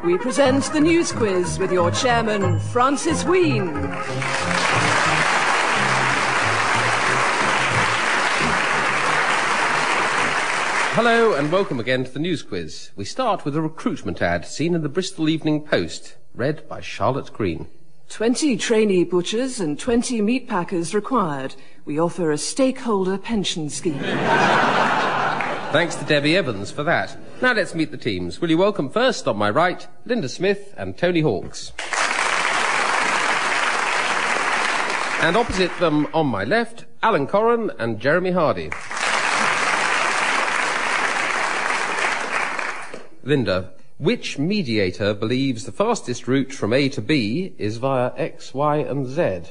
we present the News Quiz with your chairman, Francis Wheen. Hello and welcome again to the News Quiz. We start with a recruitment ad seen in the Bristol Evening Post, read by Charlotte Green. 20 trainee butchers and 20 meat packers required. We offer a stakeholder pension scheme. Thanks to Debbie Evans for that. Now let's meet the teams. Will you welcome first, on my right, Linda Smith and Tony Hawkes. And opposite them, on my left, Alan Corran and Jeremy Hardy. Linda, which mediator believes the fastest route from A to B is via X, Y and Z?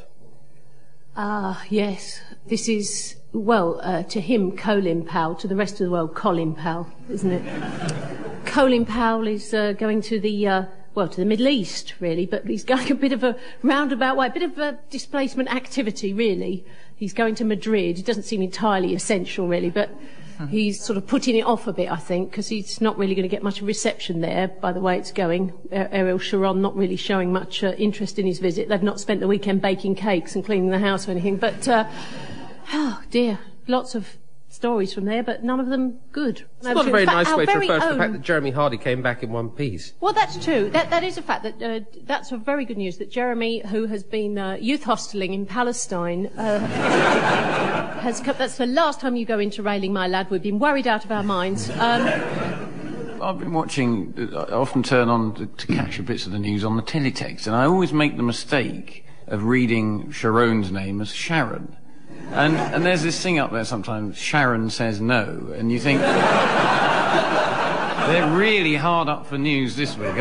Yes. This is, to him, Colin Powell, to the rest of the world, Colin Powell, isn't it? Colin Powell is going to the Middle East, really, but he's going a bit of a roundabout way, a bit of a displacement activity, really. He's going to Madrid. It doesn't seem entirely essential, really, but he's sort of putting it off a bit, I think, because he's not really going to get much reception there by the way it's going. Ariel Sharon not really showing much interest in his visit. They've not spent the weekend baking cakes and cleaning the house or anything. But, oh dear, lots of stories from there, but none of them good. It's not a very nice way to refer to the fact that Jeremy Hardy came back in one piece. Well, that's true. That is a fact. That's a very good news that Jeremy, who has been youth hosteling in Palestine, has come. That's the last time you go into railing, my lad. We've been worried out of our minds. I've been watching, I often turn on to catch bits of the news on the teletext, and I always make the mistake of reading Sharon's name as Sharon. And there's this thing up there sometimes, Sharon says no, and you think, they're really hard up for news this week.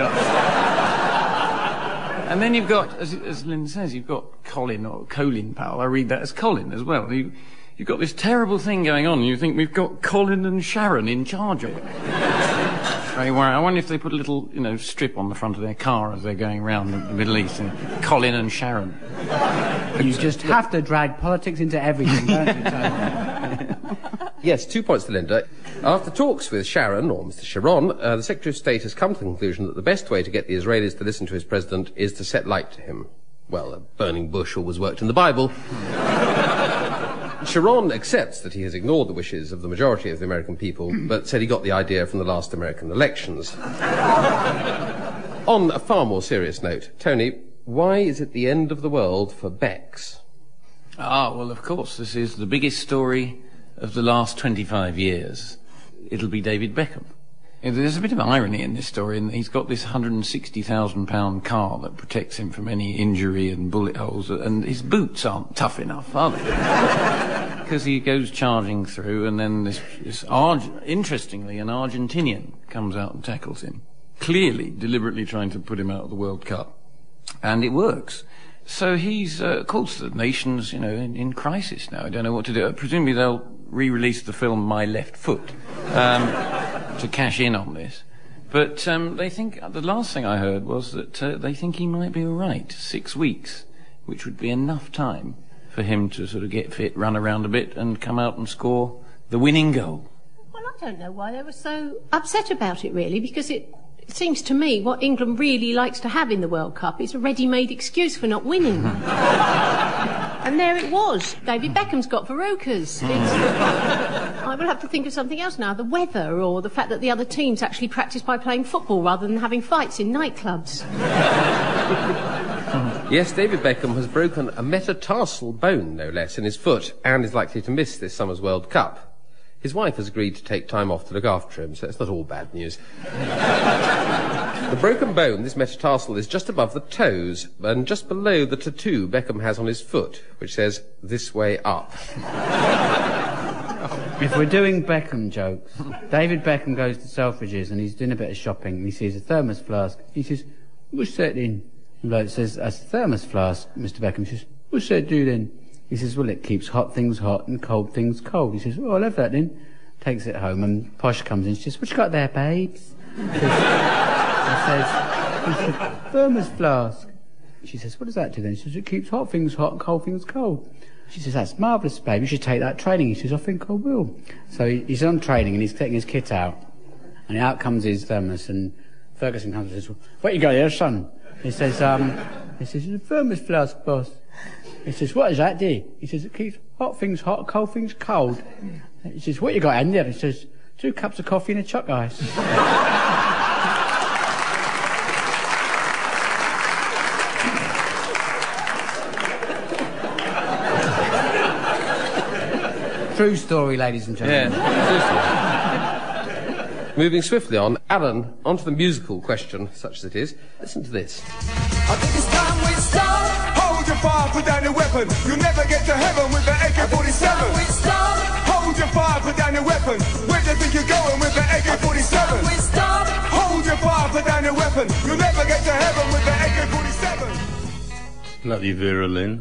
And then you've got, as Lynn says, you've got Colin Powell. I read that as Colin as well. You've got this terrible thing going on, and you think we've got Colin and Sharon in charge of it. Very worrying. I wonder if they put a little, strip on the front of their car as they're going around the Middle East, and Colin and Sharon. You just have to drag politics into everything, don't you, Tony? Yes, 2 points to Linda. After talks with Sharon, or Mr. Sharon, the Secretary of State has come to the conclusion that the best way to get the Israelis to listen to his president is to set light to him. Well, a burning bush always worked in the Bible. Sharon accepts that he has ignored the wishes of the majority of the American people, but said he got the idea from the last American elections. On a far more serious note, Tony, why is it the end of the world for Becks? Well, of course, this is the biggest story of the last 25 years. It'll be David Beckham. There's a bit of irony in this story, and he's got this £160,000 car that protects him from any injury and bullet holes, and his boots aren't tough enough, are they? Because he goes charging through, and then interestingly, an Argentinian comes out and tackles him, clearly, deliberately trying to put him out of the World Cup. And it works. So he's, of course, the nation's, in crisis now. I don't know what to do. Presumably they'll re-release the film My Left Foot to cash in on this. But they think, the last thing I heard was that they think he might be all right. 6 weeks, which would be enough time for him to sort of get fit, run around a bit, and come out and score the winning goal. Well, I don't know why they were so upset about it, really, because it seems to me what England really likes to have in the World Cup is a ready-made excuse for not winning. And there it was. David Beckham's got verrucas. I will have to think of something else now. The weather, or the fact that the other teams actually practice by playing football rather than having fights in nightclubs. Yes, David Beckham has broken a metatarsal bone, no less, in his foot, and is likely to miss this summer's World Cup. His wife has agreed to take time off to look after him, so it's not all bad news. The broken bone, this metatarsal, is just above the toes, and just below the tattoo Beckham has on his foot, which says, "This way up." If we're doing Beckham jokes, David Beckham goes to Selfridges and he's doing a bit of shopping, and he sees a thermos flask. He says, "What's that in?" The bloke says, "That's a thermos flask, Mr. Beckham." He says, "What's that do then?" He says, "Well, it keeps hot things hot and cold things cold." He says, "Oh, I'll have that then." Takes it home, and Posh comes in. She says, "What you got there, babes?" He says, "Thermos flask." She says, "What does that do then?" She says, "It keeps hot things hot and cold things cold." She says, "That's marvellous, babe. You should take that training." He says, "I think I will." So he's on training, and he's taking his kit out, and out comes his thermos, and Ferguson comes and says, what you got here, son? He says, it's a thermos flask, boss. He says, what is that, dear? He says, it keeps hot things hot, cold things cold. He says, what you got in there? He says, 2 cups of coffee and a chuck ice. True story, ladies and gentlemen. Yeah, true story. Moving swiftly on, Alan, onto the musical question, such as it is. Listen to this. I think it's time we stop. Hold your fire, put down your weapon. You'll never get to heaven with the AK-47. We stop. Hold your fire, put down your weapon. Where do you think you're going with the AK-47? We stop. Hold your fire, put down your weapon. You'll never get to heaven with the AK-47. Love you, Vera Lynn.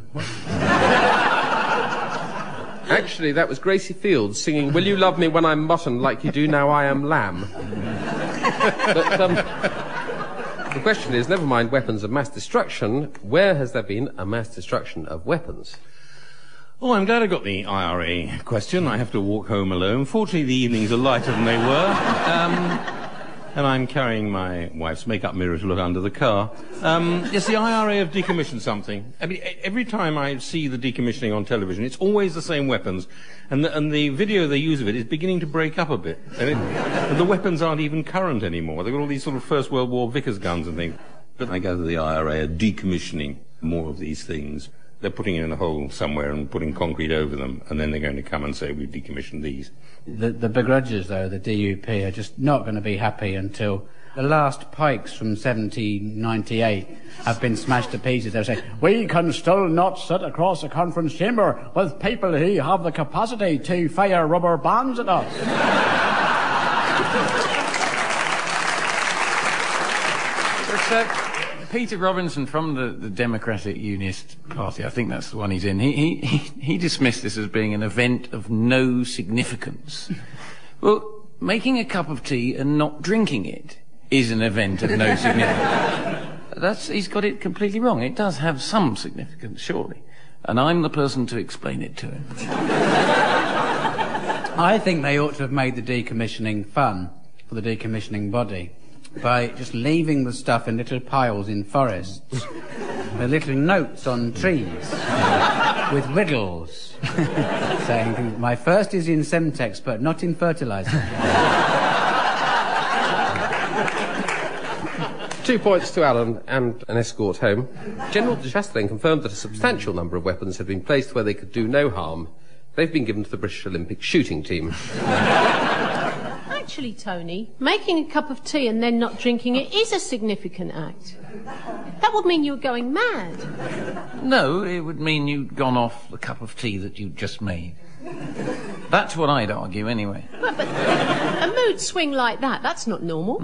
Actually, that was Gracie Fields singing Will You Love Me When I'm Mutton Like You Do Now I Am Lamb. But, the question is, never mind weapons of mass destruction, where has there been a mass destruction of weapons? Oh, I'm glad I got the IRA question. I have to walk home alone. Fortunately, the evenings are lighter than they were. And I'm carrying my wife's makeup mirror to look under the car. Yes, the IRA have decommissioned something. I mean, every time I see the decommissioning on television, it's always the same weapons. And the video they use of it is beginning to break up a bit. And the weapons aren't even current anymore. They've got all these sort of First World War Vickers guns and things. But I gather the IRA are decommissioning more of these things. They're putting it in a hole somewhere and putting concrete over them, and then they're going to come and say, we've decommissioned these. The begrudgers, though, the DUP, are just not going to be happy until the last pikes from 1798 have been smashed to pieces. They'll say, we can still not sit across a conference chamber with people who have the capacity to fire rubber bands at us. Peter Robinson from the Democratic Unionist Party, I think that's the one he's in, he dismissed this as being an event of no significance. Well, making a cup of tea and not drinking it is an event of no significance. He's got it completely wrong. It does have some significance, surely. And I'm the person to explain it to him. I think they ought to have made the decommissioning fun for the decommissioning body by just leaving the stuff in little piles in forests with little notes on trees with riddles saying, my first is in Semtex but not in fertilizer. 2 points to Alan and an escort home. General de Chastelain confirmed that a substantial number of weapons had been placed where they could do no harm. They've been given to the British Olympic shooting team. Actually, Tony, making a cup of tea and then not drinking it is a significant act. That would mean you were going mad. No, it would mean you'd gone off the cup of tea that you'd just made. That's what I'd argue, anyway. But a mood swing like that's not normal.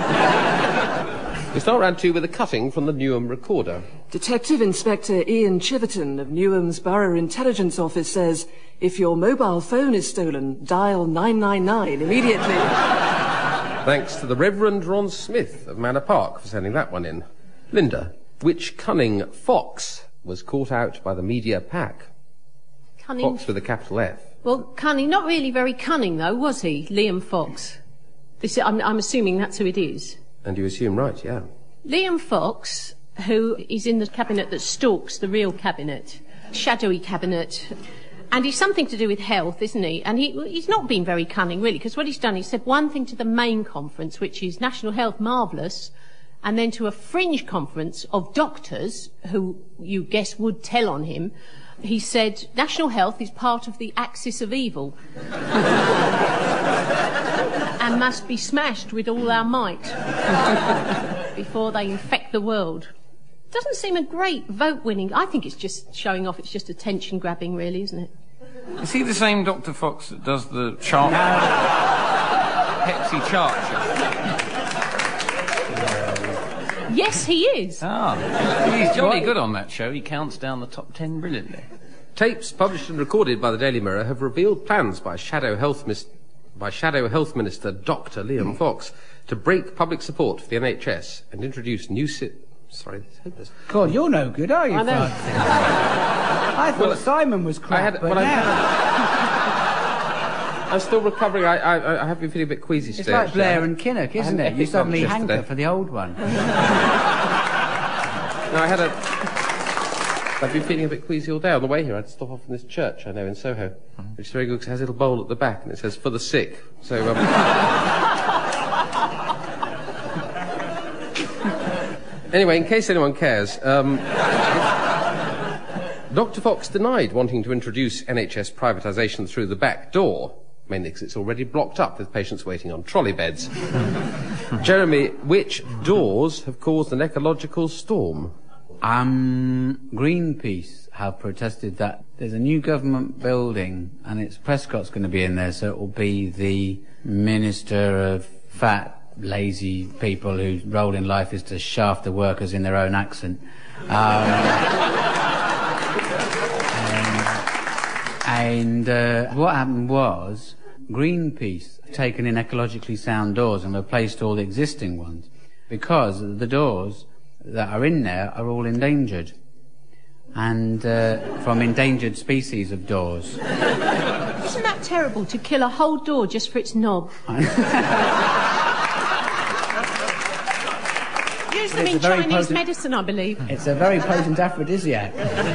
We start round 2 with a cutting from the Newham Recorder. Detective Inspector Ian Chiverton of Newham's Borough Intelligence Office says, if your mobile phone is stolen, dial 999 immediately. Thanks to the Reverend Ron Smith of Manor Park for sending that one in. Linda, which cunning fox was caught out by the media pack? Cunning. Fox with a capital F. Well, cunning, not really very cunning, though, was he? Liam Fox. I'm assuming that's who it is. And you assume right, yeah. Liam Fox, who is in the cabinet that stalks the real cabinet, shadowy cabinet, and he's something to do with health, isn't he? And he's not been very cunning, really, because what he's done, he said one thing to the main conference, which is National Health Marvellous, and then to a fringe conference of doctors, who you guess would tell on him, he said National Health is part of the axis of evil. And must be smashed with all our might before they infect the world. Doesn't seem a great vote winning. I think it's just showing off, it's just attention grabbing, really, isn't it? Is he the same Dr. Fox that does the chart? Pepsi chart show? Yes, he is. He's jolly good on that show. He counts down the top 10 brilliantly. Tapes published and recorded by the Daily Mirror have revealed plans by Shadow Health Minister Dr. Liam Fox to break public support for the NHS and introduce new Sorry, this is hopeless. God, you're no good, are you, I know. I thought Simon was crap, I'm still recovering. I have been feeling a bit queasy today. It's like actually. Blair and Kinnock, isn't had it? You epic suddenly lunch hanker yesterday. for the old one. No, I've been feeling a bit queasy all day. On the way here, I had to stop off in this church I know in Soho, which is very good because it has a little bowl at the back and it says, "For the sick." So, anyway, in case anyone cares, Dr. Fox denied wanting to introduce NHS privatisation through the back door, mainly because it's already blocked up with patients waiting on trolley beds. Jeremy, which doors have caused an ecological storm? Greenpeace have protested that there's a new government building and it's Prescott's going to be in there, so it will be the Minister of Fat, Lazy people whose role in life is to shaft the workers in their own accent. What happened was Greenpeace taken in ecologically sound doors and replaced all the existing ones because the doors that are in there are all endangered, and from endangered species of doors. Isn't that terrible to kill a whole door just for its knob? Use them in Chinese medicine, I believe. It's a very potent aphrodisiac.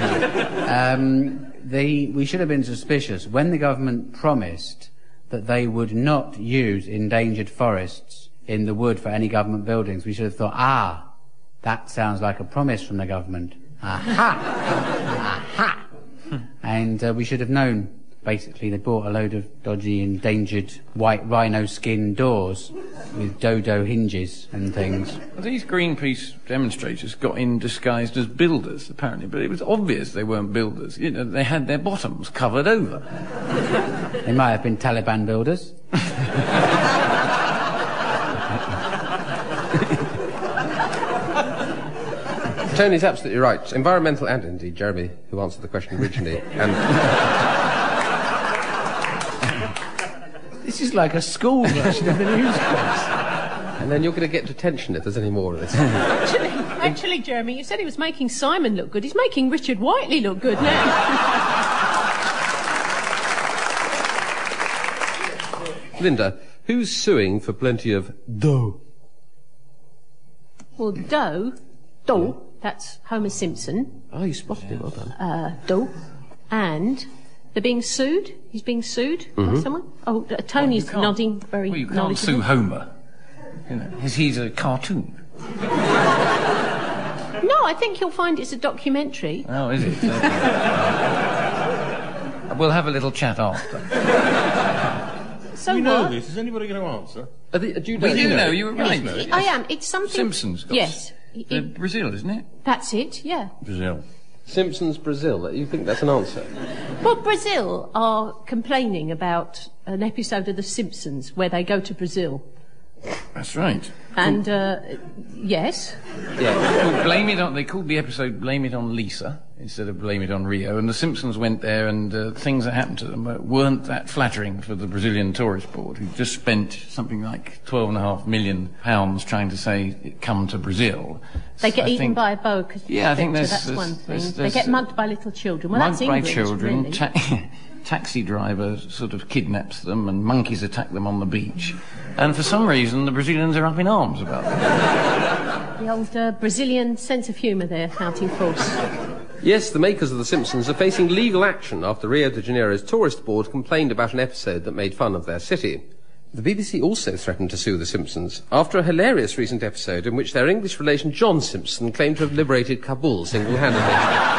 We should have been suspicious when the government promised that they would not use endangered forests in the wood for any government buildings. We should have thought, that sounds like a promise from the government. Aha! Aha! And we should have known. Basically, they bought a load of dodgy, endangered white rhino skin doors with dodo hinges and things. These Greenpeace demonstrators got in disguised as builders, apparently, but it was obvious they weren't builders. You know, they had their bottoms covered over. They might have been Taliban builders. Tony's absolutely right. Environmental, and indeed Jeremy, who answered the question originally, and... This is like a school version of the news quiz. And then you're going to get detention if there's any more of this. Actually, Jeremy, you said he was making Simon look good. He's making Richard Whiteley look good now. Linda, who's suing for plenty of dough? Well, dough, that's Homer Simpson. Oh, you spotted him, well done. Dough. And they're being sued. He's being sued by someone. Oh, Tony's nodding very Well, you can't knowledgeable. sue Homer. You know, he's a cartoon. No, I think you'll find it's a documentary. Oh, is it? We'll have a little chat after. So You know what? this. Is anybody going to answer? Do you We do know? know, you were right. I am. It's something... Simpsons got Yes. Brazil, isn't it? That's it, yeah. Brazil. Simpsons Brazil. You think that's an answer? Well, Brazil are complaining about an episode of The Simpsons where they go to Brazil. That's right. And, yes. Yeah. They called the episode Blame It on Lisa instead of Blame It on Rio, and the Simpsons went there and things that happened to them weren't that flattering for the Brazilian Tourist Board, who just spent something like £12.5 million trying to say, come to Brazil. They get eaten by a boa constrictor. Yeah, I think that's one thing. They get mugged by little children. Well, that's mugged by England, children. really. Taxi driver sort of kidnaps them, and monkeys attack them on the beach. And for some reason, the Brazilians are up in arms about that. The old Brazilian sense of humour there, out in force. Yes, the makers of The Simpsons are facing legal action after Rio de Janeiro's tourist board complained about an episode that made fun of their city. The BBC also threatened to sue The Simpsons after a hilarious recent episode in which their English relation John Simpson claimed to have liberated Kabul single-handedly.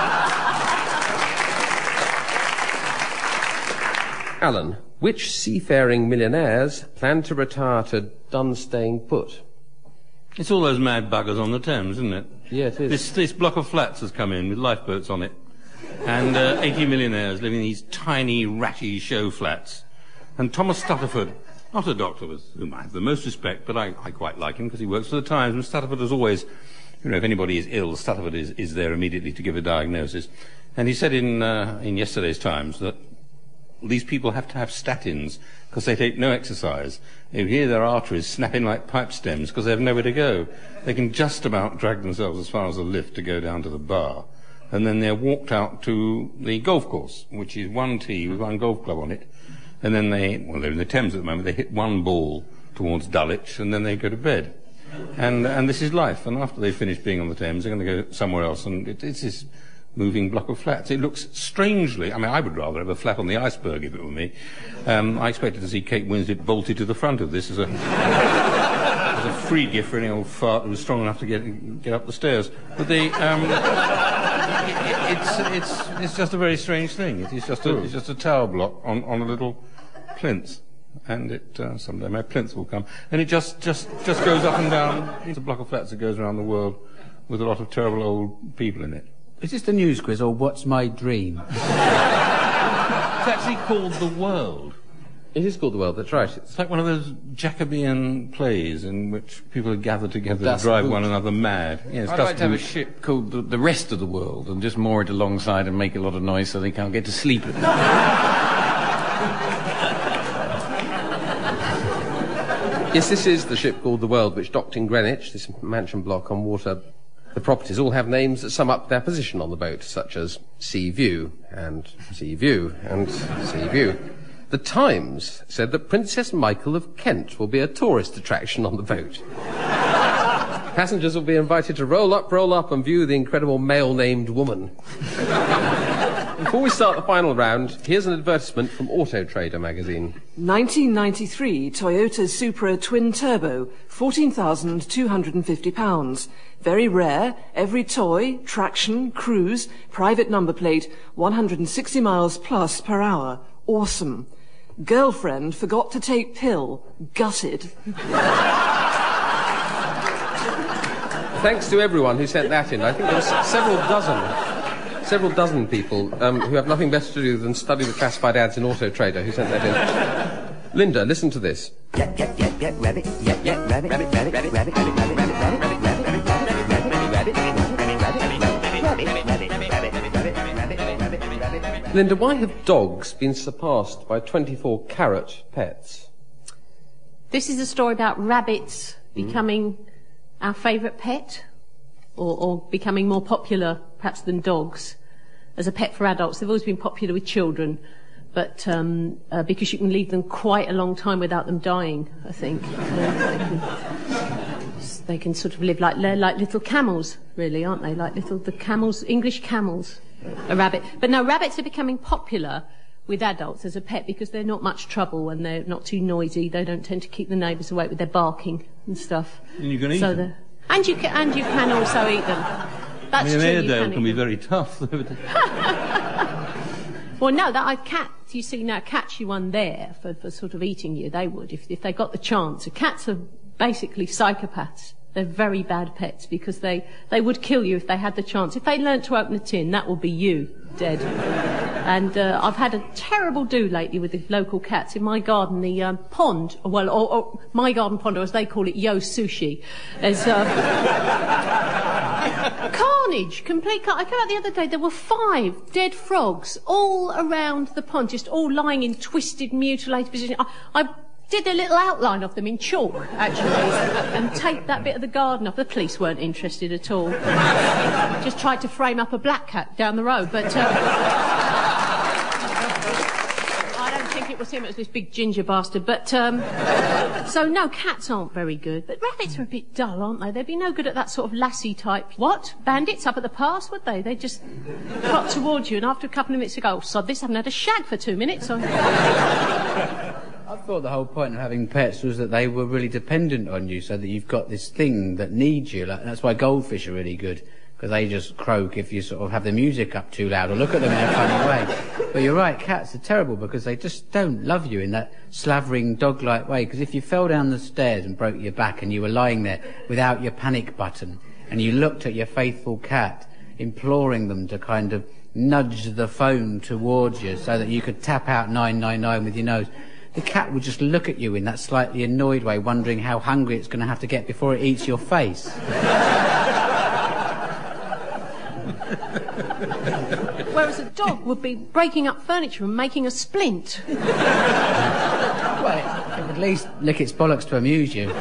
Alan, which seafaring millionaires plan to retire to done staying put? It's all those mad buggers on the Thames, isn't it? Yeah, it is. This block of flats has come in with lifeboats on it. And 80 millionaires living in these tiny, ratty show flats. And Thomas Stutterford, not a doctor with whom I have the most respect, but I quite like him because he works for the Times, and Stutterford is always, you know, if anybody is ill, Stutterford is there immediately to give a diagnosis. And he said in yesterday's Times that these people have to have statins because they take no exercise. You hear their arteries snapping like pipe stems because they have nowhere to go. They can just about drag themselves as far as the lift to go down to the bar. And then they're walked out to the golf course, which is one tee with one golf club on it. and then they're in the Thames at the moment, they hit one ball towards Dulwich, and then they go to bed. And this is life. And after they finish being on the Thames, they're going to go somewhere else, and it's this moving block of flats. It looks strangely, I mean, I would rather have a flat on the iceberg if it were me. I expected to see Kate Winslet bolted to the front of this as a free gift for any old fart who was strong enough to get up the stairs. But it's just a very strange thing. It's just a tower block on a little plinth. And someday my plinth will come. And it just goes up and down. It's a block of flats that goes around the world with a lot of terrible old people in it. Is this the news quiz or what's my dream? It's actually called The World. It is called The World, that's right. It's like one of those Jacobean plays in which people are gathered together Das to drive Boot. one another mad. Yes, I'd Das like to have a Boot. ship called the Rest of the World and just moor it alongside and make a lot of noise so they can't get to sleep at night. Yes, this is the ship called The World, which docked in Greenwich, this mansion block on water. The properties all have names that sum up their position on the boat, such as Sea View, and Sea View, and Sea View. The Times said that Princess Michael of Kent will be a tourist attraction on the boat. Passengers will be invited to roll up, and view the incredible male-named woman. Before we start the final round, here's an advertisement from Auto Trader magazine. 1993 Toyota Supra Twin Turbo, £14,250. Very rare, every toy, traction, cruise, private number plate, 160 miles plus per hour. Awesome. Girlfriend forgot to take pill. Gutted. Thanks to everyone who sent that in. I think there were several dozen people who have nothing better to do than study the classified ads in Auto Trader who sent that in. Linda, listen to this. Rabbit, Linda, why have dogs been surpassed by 24-carat pets? This is a story about rabbits becoming our favourite pet, or becoming more popular, perhaps, than dogs as a pet for adults. They've always been popular with children, but because you can leave them quite a long time without them dying, I think. They can sort of live like little camels, really, aren't they? Like the camels, English camels, a rabbit. But no, rabbits are becoming popular with adults as a pet because they're not much trouble and they're not too noisy. They don't tend to keep the neighbours awake with their barking and stuff. And you can eat them. And you can also eat them. That's an true. Airedale can be very tough. Well, no, cats, you see, now catch you one there for sort of eating you. They would if they got the chance. So cats are basically psychopaths. They're very bad pets because they would kill you if they had the chance. If they learnt to open a tin, that would be you, dead. And I've had a terrible do lately with the local cats. In my garden, the pond, or my garden pond, or as they call it, Yo Sushi. There's carnage, complete carnage. I came out the other day, there were 5 dead frogs all around the pond, just all lying in twisted, mutilated positions. I did a little outline of them in chalk, actually, and taped that bit of the garden off. The police weren't interested at all. Just tried to frame up a black cat down the road, but I don't think it was him, it was this big ginger bastard. But, so no, cats aren't very good, but rabbits are a bit dull, aren't they? They'd be no good at that sort of lassie type. What? Bandits up at the pass, would they? They'd just trot towards you, and after a couple of minutes they go, oh, sod this, I haven't had a shag for 2 minutes. I thought the whole point of having pets was that they were really dependent on you, so that you've got this thing that needs you. Like, that's why goldfish are really good, because they just croak if you sort of have the music up too loud or look at them in a funny way. But you're right, cats are terrible because they just don't love you in that slavering dog-like way. Because if you fell down the stairs and broke your back and you were lying there without your panic button and you looked at your faithful cat, imploring them to kind of nudge the phone towards you so that you could tap out 999 with your nose, the cat would just look at you in that slightly annoyed way, wondering how hungry it's going to have to get before it eats your face. Whereas a dog would be breaking up furniture and making a splint. Well, it would at least lick its bollocks to amuse you.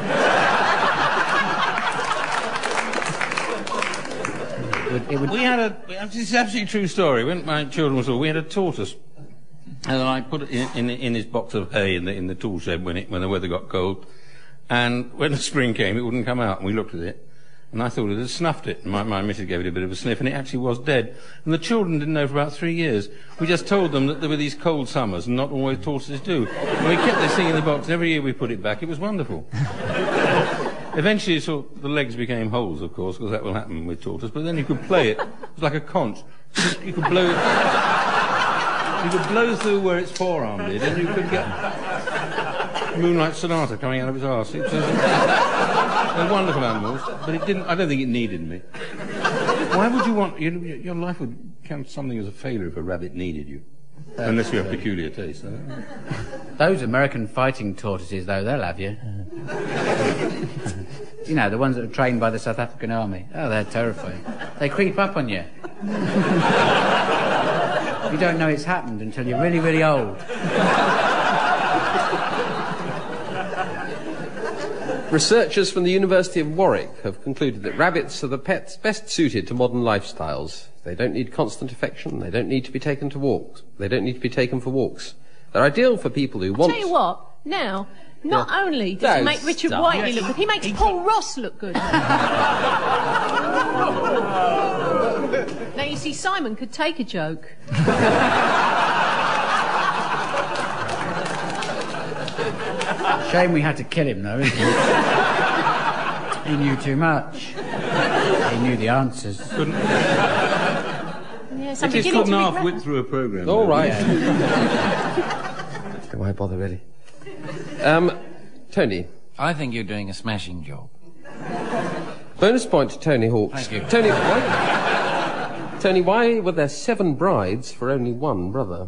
This is an absolutely true story. When my children were small, we had a tortoise. And I put it in his box of hay in the tool shed when the weather got cold. And when the spring came, it wouldn't come out. And we looked at it, and I thought it had snuffed it. And my missus gave it a bit of a sniff, and it actually was dead. And the children didn't know for about 3 years. We just told them that there were these cold summers, and not always tortoises do. And we kept this thing in the box, and every year we put it back. It was wonderful. Eventually, the legs became holes, of course, because that will happen with tortoise. But then you could play it. It was like a conch. You could blow it. You could blow through where its forearm did, and you could get Moonlight Sonata coming out of his arse. They're wonderful animals, but it didn't. I don't think it needed me. Why would you want? Your life would count something as a failure if a rabbit needed you, unless you have peculiar taste. Those American fighting tortoises, though, they'll have you. You know, the ones that are trained by the South African Army. Oh, they're terrifying. They creep up on you. You don't know it's happened until you're really, really old. Researchers from the University of Warwick have concluded that rabbits are the pets best suited to modern lifestyles. They don't need constant affection. They don't need to be taken to walks. They don't need to be taken for walks. They're ideal for people who want... I'll tell you what, now, not only does he make Richard Whiteley look good, he makes Paul Ross look good. Now, you see, Simon could take a joke. Shame we had to kill him, though, isn't it? He knew too much. He knew the answers. Yes, it is cut and half wit through a programme. All right. Yeah. Why bother, really? Tony. I think you're doing a smashing job. Bonus point to Tony Hawks. Thank you. Tony, why were there 7 brides for only 1 brother?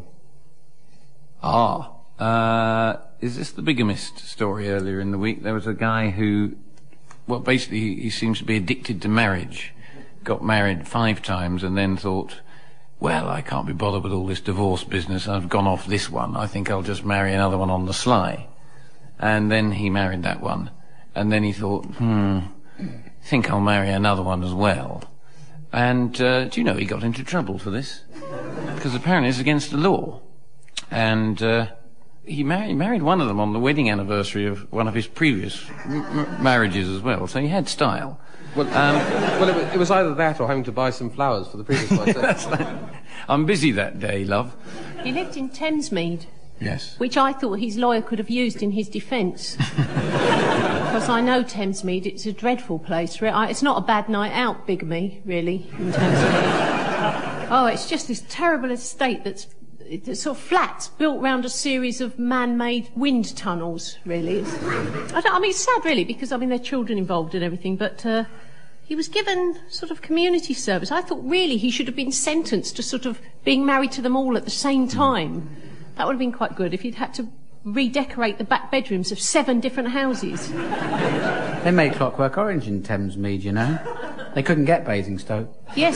Is this the bigamist story earlier in the week? There was a guy who, well, basically he seems to be addicted to marriage. Got married 5 times and then thought, well, I can't be bothered with all this divorce business. I've gone off this one. I think I'll just marry another one on the sly. And then he married that one. And then he thought, think I'll marry another one as well. And do you know he got into trouble for this? Because apparently it's against the law. And he married one of them on the wedding anniversary of one of his previous marriages as well. So he had style. Well, it was either that or having to buy some flowers for the previous one. I'm busy that day, love. He lived in Thamesmead. Yes. Which I thought his lawyer could have used in his defence. Because I know Thamesmead, it's a dreadful place. It's not a bad night out, bigamy, really, in Thamesmead. Oh, it's just this terrible estate that's sort of flats built round a series of man-made wind tunnels, really. It's sad, really, because, there are children involved and everything, but he was given sort of community service. I thought, really, he should have been sentenced to sort of being married to them all at the same time. That would have been quite good if he'd had to redecorate the back bedrooms of 7 different houses. They made Clockwork Orange in Thamesmead, you know. They couldn't get Basingstoke. Yes.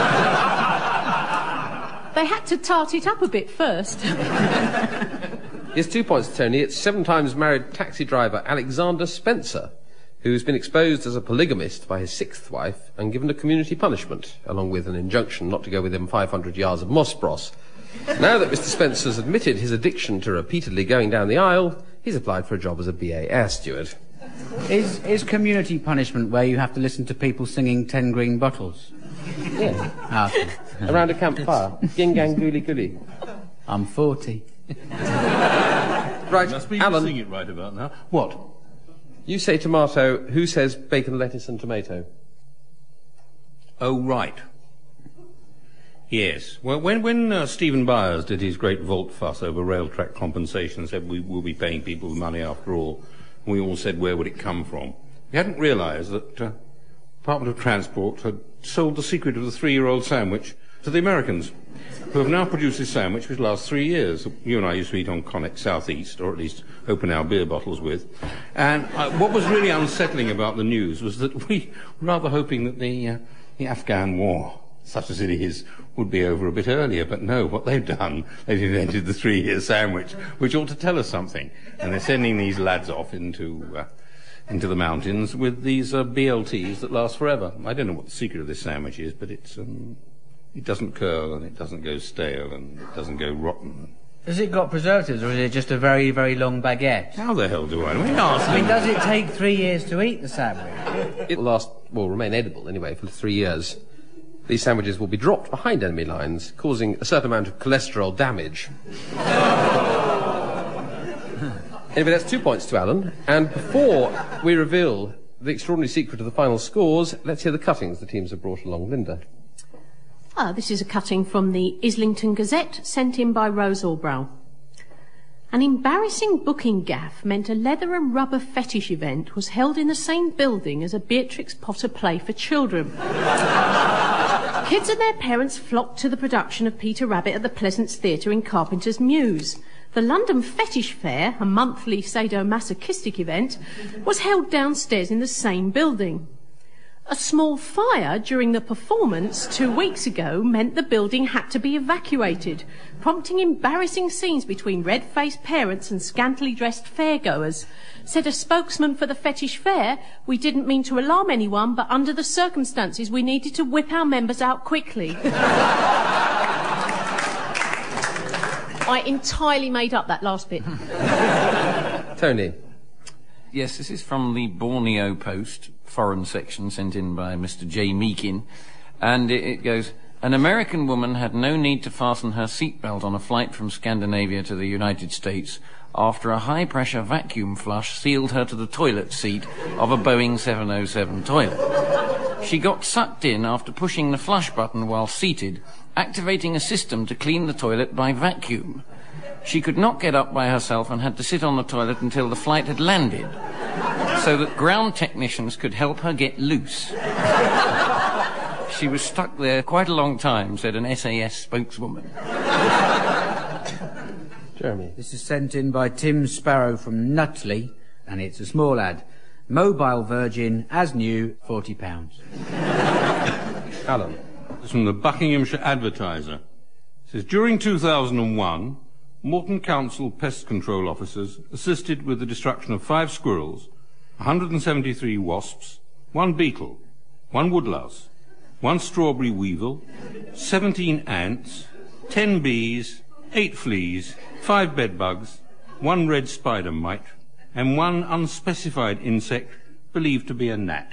They had to tart it up a bit first. Here's 2 points, Tony. It's 7 times married taxi driver Alexander Spencer, who's been exposed as a polygamist by his 6th wife and given a community punishment, along with an injunction not to go within 500 yards of Moss Bros. Now that Mr. Spencer's admitted his addiction to repeatedly going down the aisle, he's applied for a job as a BA air steward. Is community punishment where you have to listen to people singing 10 Green Bottles? Yeah. Okay. Around a campfire. Ging gang gooly gooly. I'm 40. Right, must be Alan. Sing it right about now. What? You say tomato, who says bacon, lettuce and tomato? Oh, right. Yes. Well, when Stephen Byers did his great Volt fuss over rail track compensation, said we will be paying people money after all, we all said, where would it come from? We hadn't realised that Department of Transport had sold the secret of the 3-year-old sandwich to the Americans, who have now produced this sandwich which lasts 3 years. You and I used to eat on Connect South East, or at least open our beer bottles with. And what was really unsettling about the news was that we were rather hoping that the Afghan war, such as it is, would be over a bit earlier. But no, what they've done, they've invented the 3-year sandwich, which ought to tell us something. And they're sending these lads off into the mountains with these BLTs that last forever. I don't know what the secret of this sandwich is, but it doesn't curl and it doesn't go stale and it doesn't go rotten. Has it got preservatives, or is it just a very, very long baguette? How the hell do I know? Ask I mean, him. does it take 3 years to eat the sandwich? It will remain edible anyway for 3 years. These sandwiches will be dropped behind enemy lines, causing a certain amount of cholesterol damage. Anyway, that's 2 points to Alan. And before we reveal the extraordinary secret of the final scores, let's hear the cuttings the teams have brought along. Linda. This is a cutting from the Islington Gazette, sent in by Rose Albrow. An embarrassing booking gaffe meant a leather and rubber fetish event was held in the same building as a Beatrix Potter play for children. Kids and their parents flocked to the production of Peter Rabbit at the Pleasance Theatre in Carpenter's Mews. The London Fetish Fair, a monthly sadomasochistic event, was held downstairs in the same building. A small fire during the performance 2 weeks ago meant the building had to be evacuated, prompting embarrassing scenes between red-faced parents and scantily dressed fairgoers. Said a spokesman for the Fetish Fair, "We didn't mean to alarm anyone, but under the circumstances we needed to whip our members out quickly." I entirely made up that last bit. Tony. Yes, this is from the Borneo Post, foreign section, sent in by Mr. J. Meakin. And it goes, an American woman had no need to fasten her seatbelt on a flight from Scandinavia to the United States after a high-pressure vacuum flush sealed her to the toilet seat of a Boeing 707 toilet. She got sucked in after pushing the flush button while seated, activating a system to clean the toilet by vacuum. She could not get up by herself and had to sit on the toilet until the flight had landed, so that ground technicians could help her get loose. She was stuck there quite a long time, said an SAS spokeswoman. Jeremy. This is sent in by Tim Sparrow from Nutley, and it's a small ad. Mobile Virgin, as new, £40. Alan. It's from the Buckinghamshire Advertiser. It says, during 2001, Morton Council pest control officers assisted with the destruction of 5 squirrels, 173 wasps, 1 beetle, 1 woodlouse, 1 strawberry weevil, 17 ants, 10 bees, 8 fleas, 5 bedbugs, 1 red spider mite, and 1 unspecified insect believed to be a gnat.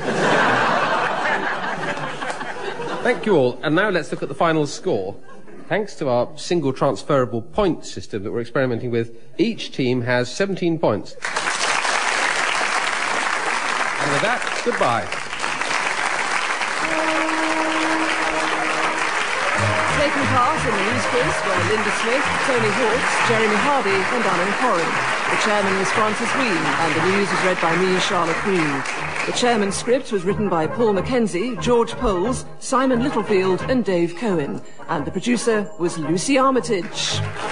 Thank you all. And now let's look at the final score. Thanks to our single transferable point system that we're experimenting with, each team has 17 points. And with that, goodbye. Taking part in the news quiz were Linda Smith, Tony Hawkes, Jeremy Hardy and Alan Corrin. The chairman was Francis Wheen and the news was read by me, Charlotte Green. The chairman's script was written by Paul Mackenzie, George Poles, Simon Littlefield and Dave Cohen. And the producer was Lucy Armitage.